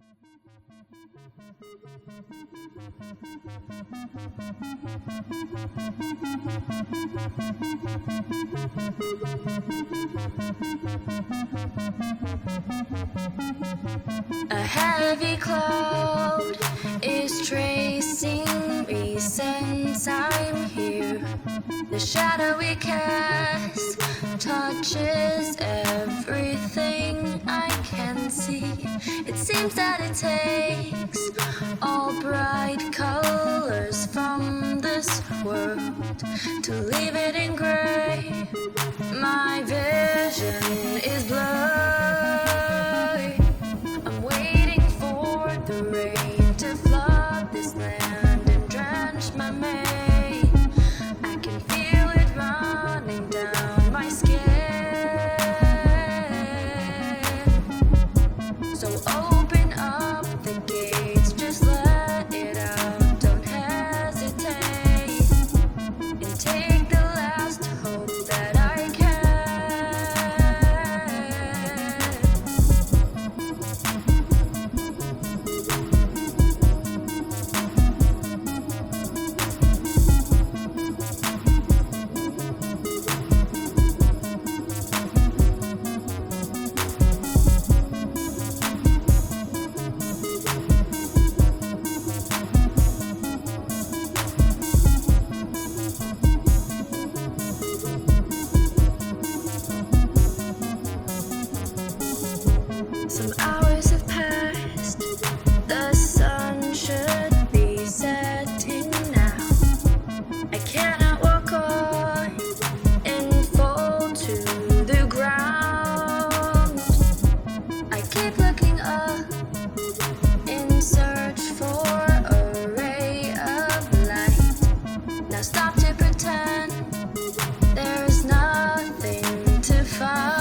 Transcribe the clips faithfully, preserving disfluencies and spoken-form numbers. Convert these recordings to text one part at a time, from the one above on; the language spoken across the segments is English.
A heavy cloud is tracing me since I'm here. The shadow we cast touches everything I can see. It seems that it takes all bright colors from this world to leave it in gray. My vision is blurry. I'm waiting for the rain to flood this land and drench my mane. I can feel it running down my skin. So open up the gates, just let it out, don't hesitate, and take the last hope that I can. Some hours have passed, the sun should be setting now. I cannot walk on and fall to the ground. I keep looking up in search for a ray of light. Now stop to pretend there's nothing to find.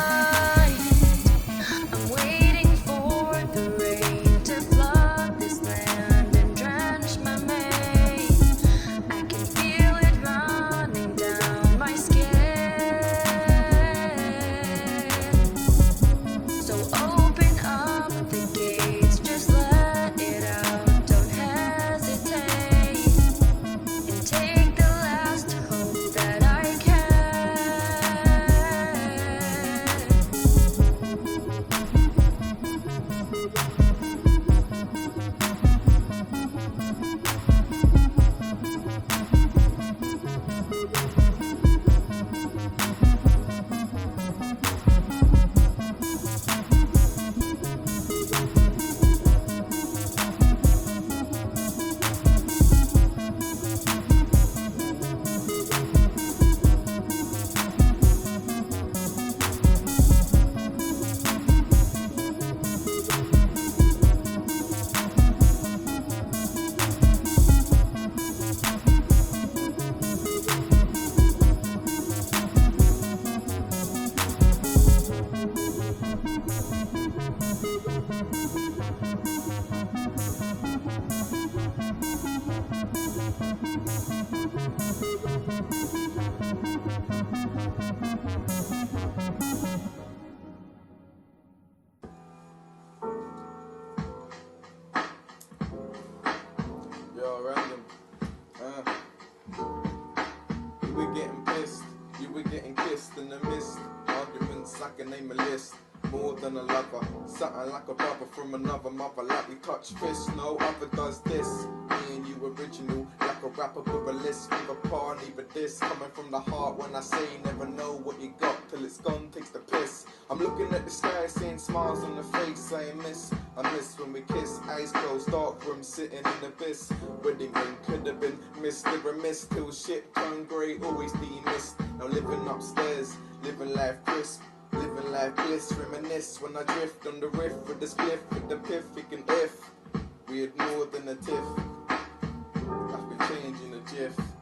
Yo, random. Uh, you were getting pissed, you were getting kissed in the mist. Arguments, I can name a list. More than a lover, something like a brother from another mother. Like we touch fists, no other does this. Me and you original, like a rapper with a list. Neither par, neither this. Coming from the heart when I say never know what you got till it's gone, takes the piss. I'm looking at the sky, seeing smiles on the face, saying miss. I miss when we kiss, eyes closed, dark room, sitting in the abyss. Wedding ring could have been missed, never missed, till shit turned grey, always demissed. Now living upstairs, living life crisp. Living life bliss, reminisce when I drift on the riff with the spliff, with the piff, and if we had more than a tiff, life could change in a jiff.